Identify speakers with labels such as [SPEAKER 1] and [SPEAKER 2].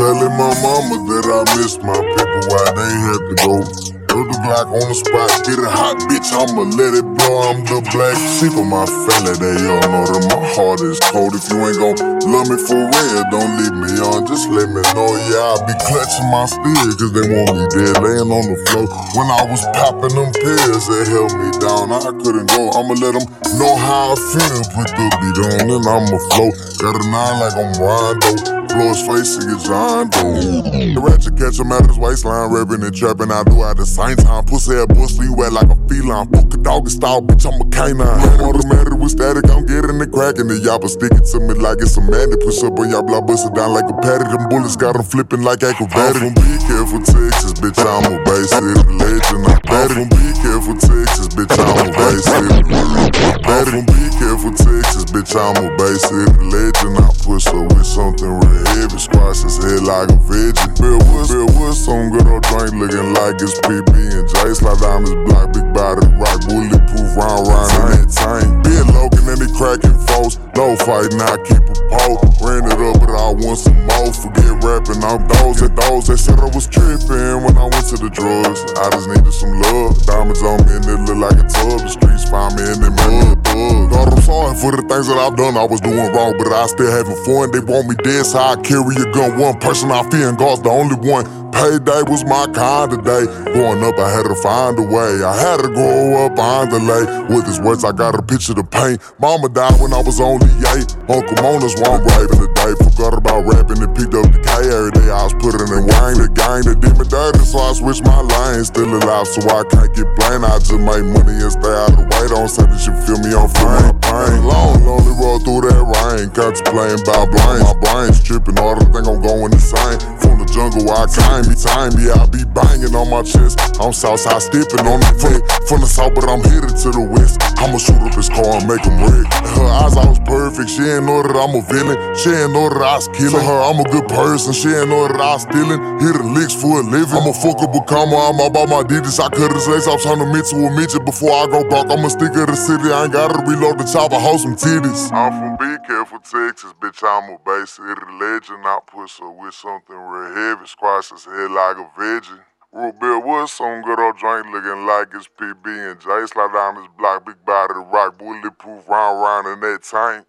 [SPEAKER 1] telling my mama that I miss my people, why they had to go. Throw the Glock on the spot, get a hot bitch, I'ma let it blow. I'm the black sheep of my family, they all know that my heart is cold. If you ain't gon' love me for real, don't leave me on, just let me know. Yeah, I'll be clutching my steel, cause they want me dead, laying on the floor. When I was popping them pills, they held me down, I couldn't go. I'ma let them know how I feel, put the beat on and I'ma flow. Got a nine like I'm Rondo, blow his face and get John Doe. The ratchet catch him at his waistline, rapping and trapping, I do at the same time. Pussy head boy sleep wet like a feline, fuck a doggy style, bitch, I'm a canine. Automatic with static, I'm getting it cracking. The yapper stick it to me like it's a man. They push up on y'all block, bust it down like a patty. Them bullets got them flipping like acrobatic. I'm from Be Careful, Texas, bitch, I'm a Bay City legend. I'm from Be Careful, Texas, bitch, I'm a Bay City legend. I'm from Be Careful, Texas, bitch, I'm a Bay City legend. I push up with something real heavy, squash his head like a veggie. Bill Wood, some good old drink looking like it's PB and J. Slide down this block, big body rock, bulletproof, round in that tank. Big Logan and they cracking foes, no fight, now I keep a pole. Ran it up, but I want some more. Forget rapping, I'm those that said I was tripping when I went to the drugs. I just needed some love, diamonds on me and it look like a tub. The streets find me in them mud. Thought I'm sorry for the things that I've done, I was doing wrong, but I still having fun. They want me dead, so I carry a gun. One person I fear, and God's the only one. Payday was my kind of day. Growing up, I had to find a way. I had to grow up behind the lay. With his words, I got a picture to paint. Mama died when I was only 8. Uncle Mona's one brave in the day. Forgot about rapping and picked up the K every day. I was putting in wine, the gang that did me dirty, so I switched my lane. Still alive, so I can't get blamed. I just make money and stay out of the way. Don't say that you feel me on fame. Long, lonely road through that rain. Contemplating about blame. My brain's tripping harder, think I'm going insane. From the jungle where I came, yeah, I be banging on my chest. I'm Southside stepping on the foot. From the south, but I'm headed to the west. I'ma shoot up his car and make him wreck. Her eyes always perfect, she ain't know that I'm a villain. She ain't know that I was killing her. I'm a good person, she ain't know that I was stealing. Hit the licks for a living. I'm a fuck up a comma, I'm about my digits. I cut his legs off, trying to meet to a midget before I go broke. I'm a sticker of the city, I ain't gotta reload the chopper, hold some titties. I'm from Be Careful, Texas, bitch, I'm a Bay City legend. I push her with something real heavy, squash his head like a veggie. Bill Wood, some good old drink looking like it's PB and J. Slide down this block, big body rock, bulletproof, round in that tank.